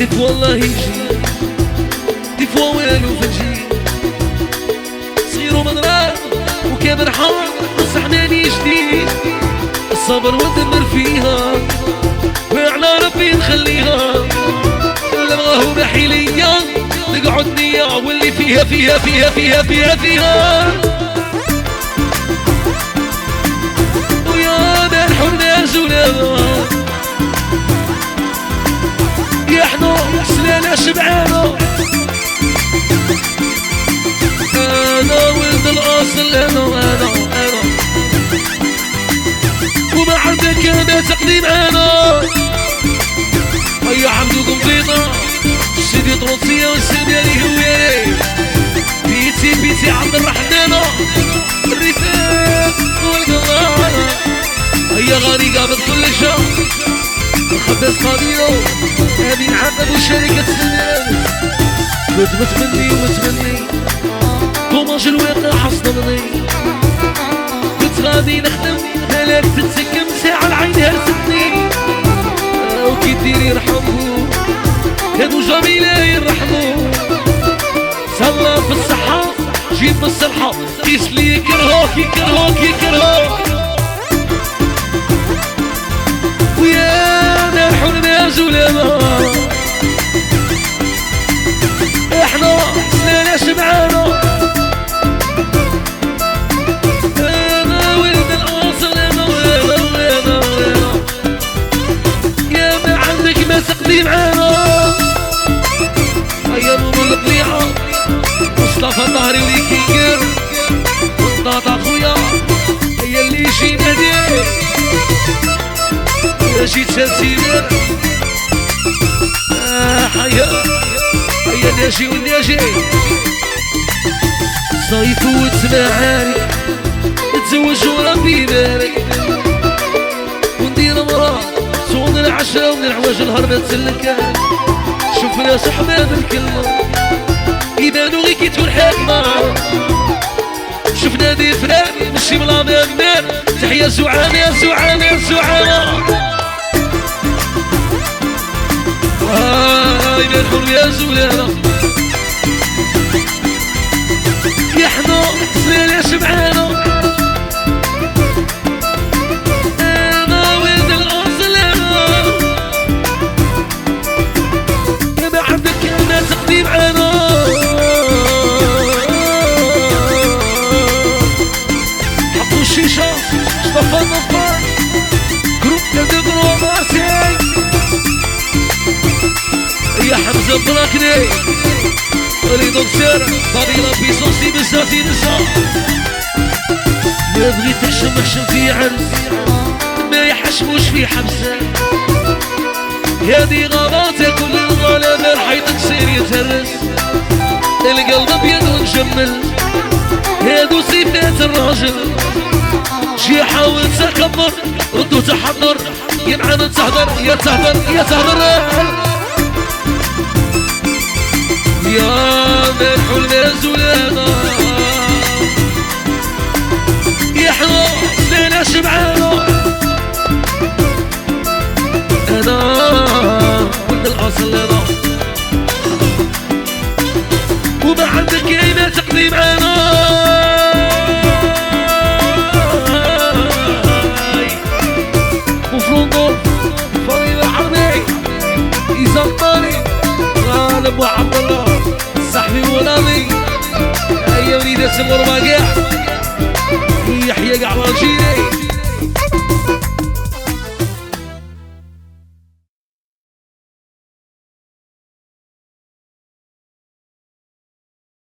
ديف والله يجي ديف والو فجي صغير ومضرار وكابر حار بس حناني جديد الصبر ودمر فيها وعلى ربي نخليها اللي بغاهو بحيليا نقعد نيا واللي فيها فيها فيها فيها فيها فيها ويا ملحو الناس ولانا يا حنا سلانا شبعانا انا ولد الاصل انا وما عندك انا تقديم انا هيا عبدكم بيضا سيدي طروسية والسيدي اللي هو بيتي عبد الرحمن الرفاق والقرارة هيا غادي قابل كل شهر الخباز قاديو امين عقب وشركة سنان كنت متمني طوماج الواقع حصلني كنت غادي نخدم هلاك تتسكم ساعة العين هرستني وكي ديري يرحمو كانوا جميلة يرحمو صلى في الصحة جيب بالصلحة قيس لي يكرهوك ويا نرحو الناس ولانا احنا سلانا شبعانا انا ولد الاصل انا يا ما عندك ما تقضي معانا هيا ماما القليعة مصطفى طهري وليكيكر والطاطا خويا هيا اللي يجي نهدي جيت سلسيلة هيا ناجي والناجي صيف وتمعارك نتزوج وربي يبارك وندير مرا صون العشرة ومن العواج الهربة تسلكان شوفنا صحبان الكلمة يبانو غي كي تكون حاكمة شفنا دي فران مشي بلا مامنان تحيا زعانة يبان يا زولانا يا حنا سلالا شبعانا انا ولد الاصل انا ما عندك انا تقديم انا حطوا الشيشه صفا نفار جروب تدبروا مارسي يا حمزة براكني ولي دكتور فضيلة في صوصي بساتي نسا ما بغيت نحشم في عرس ما يحشموش في حبسة هذه غاباتها كل الغلابة الحيط كسير يتهرس القلب ابيض ونجمل هادو صفات الراجل شي حاول تكبر ردو تحضر يا معانا تهدر يا تهدر يا ملحو الناس ولانا يا حنا سلانا شبعانا انا ولد الاصل انا وما عندك ايما تقديم انا وفرونضو فضيلة عربي يزنطاني غالب وعبد الله صاحبي وناضي هيا وليدات الغربة كاع يحيى كاع راجيلي